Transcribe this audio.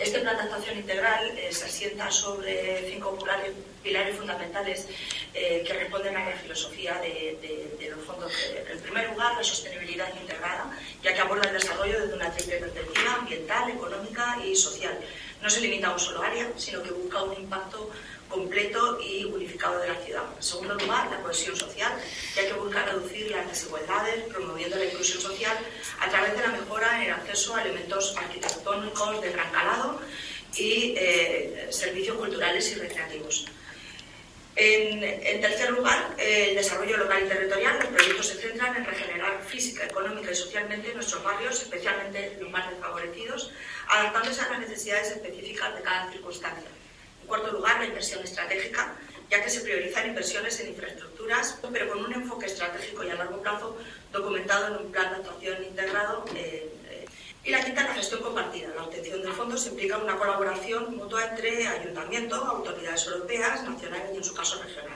Este plan de actuación integral se asienta sobre 5 pilares fundamentales que responden a la filosofía de los fondos. En primer lugar, la sostenibilidad integrada, ya que aborda el desarrollo desde una triple perspectiva ambiental, económica y social. No se limita a un solo área, sino que busca un impacto completo y unificado de la ciudad. En segundo lugar, la cohesión social, ya que busca reducir las desigualdades, promoviendo la inclusión social a través de la mejora en el acceso a elementos arquitectónicos de gran calado y servicios culturales y recreativos. En tercer lugar, el desarrollo local y territorial. Los proyectos se centran en regenerar física, económica y socialmente nuestros barrios, especialmente los más desfavorecidos, adaptándose a las necesidades específicas de cada circunstancia. En cuarto lugar, la inversión estratégica, ya que se priorizan inversiones en infraestructuras, pero con un enfoque estratégico y a largo plazo documentado en un plan de actuación integrado. Y la quinta, la gestión compartida. La obtención de fondos implica una colaboración mutua entre ayuntamientos, autoridades europeas, nacionales y, en su caso, regionales.